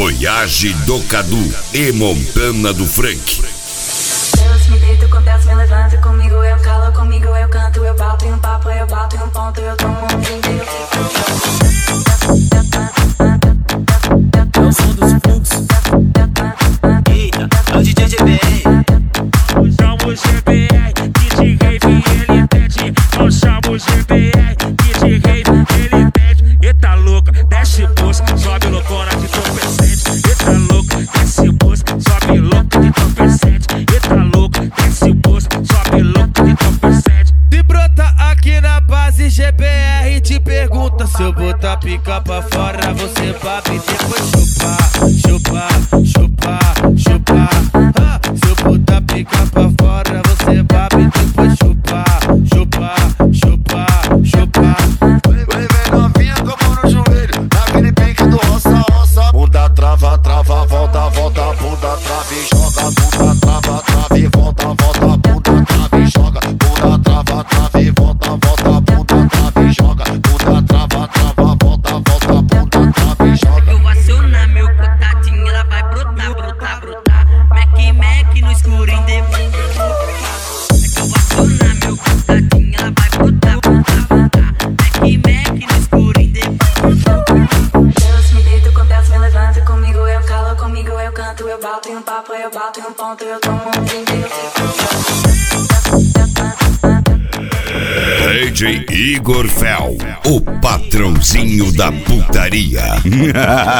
Voyage do Cadu e Montana do Frank. Deus me deito, com Deus me levanta. Comigo eu calo, comigo eu canto. Eu bato em um papo, eu bato em um ponto. Eu tomo um drink e eu fico. É o som dos fluxos. Eita, é o DJ GBR. Eu chamo GBR, DJ Rave, ele pede. Eu chamo GBR, DJ Rave, ele pede. Eita louca, desce bolsa, sobe loucona de entorpecente. Eita louca, desce bolsa, sobe louca de entorpecente. Eita louca, desce bolsa, sobe louca de entorpecente. Se brota aqui na base, GBR te pergunta. Se eu botar pica pra fora, você babe e depois chupar, chupar, chupar, chupar. Se eu botar pica pra fora, você babe e depois chupar, chupar, chupar, chupar. Vem novinha com a mão no joelho, naquele pique do roça, roça. Bunda trava, trava, volta, volta. Bunda trava e joga. Bunda trava, trava e volta, volta. Bunda trava e joga. Bunda trava, trava e volta, volta. Bunda trava e joga. Bunda trava, trava, volta, volta. Bunda trava e joga. Eu vou acionar meu contatinho, ela vai brotar, brotar, brotar. Mac no escuro em depois. Eu vou acionar meu contatinho, ela vai brotar, brotar, brotar. Mac no escuro em depois. Deus me deito, com Deus me levanta. Comigo eu calo, comigo eu canto. Eu bato em um papo, eu bato em um ponto. Eu tomo um drink e eu fico. DJ Igor Fel, o patrãozinho da putaria. DJ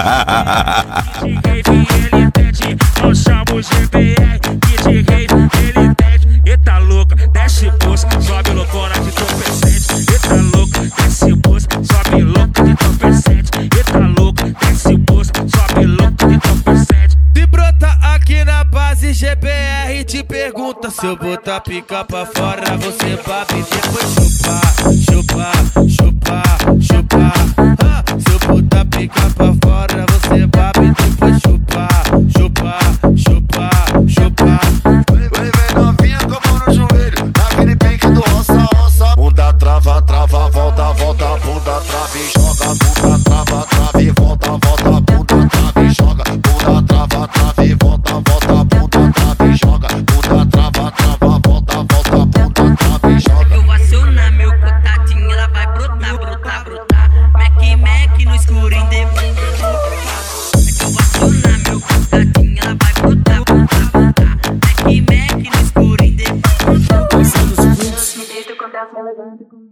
Rave, ele pede. Eu chamo GBR, DJ Rave, ele pede. Eita louca, desce bolsa, sobe loucona de entorpecente. Eita louca, desce bolsa, sobe louca de entorpecente. Eita louca, desce bolsa, sobe louca de entorpecente. Se brota aqui na base, GBR te pergunta. Se eu botar pica pra fora, você babe e depois chupar, chupar, chupar, chupar. Se eu botar pica pra fora, você babe e depois chupar, chupar, chupar, chupar. Vem novinha com a mão no joelho, naquele pique do roça, roça. Bunda trava, trava, volta, volta. Bunda trava e joga. Bunda trava, trava e volta, volta. Bunda trava e joga. Bunda trava, trava e volta, volta. Bunda trava e joga. Bunda trava, trava, volta, volta. Bunda trava e joga. Eu vou acionar meu contatinho, ela vai brotar, brotar, brotar. Mac no escuro em depois. Eu vou acionar meu contatinho, ela vai brotar, brotar, brotar. Mac no escuro em depois. Deus me deito, com Deus me levanta.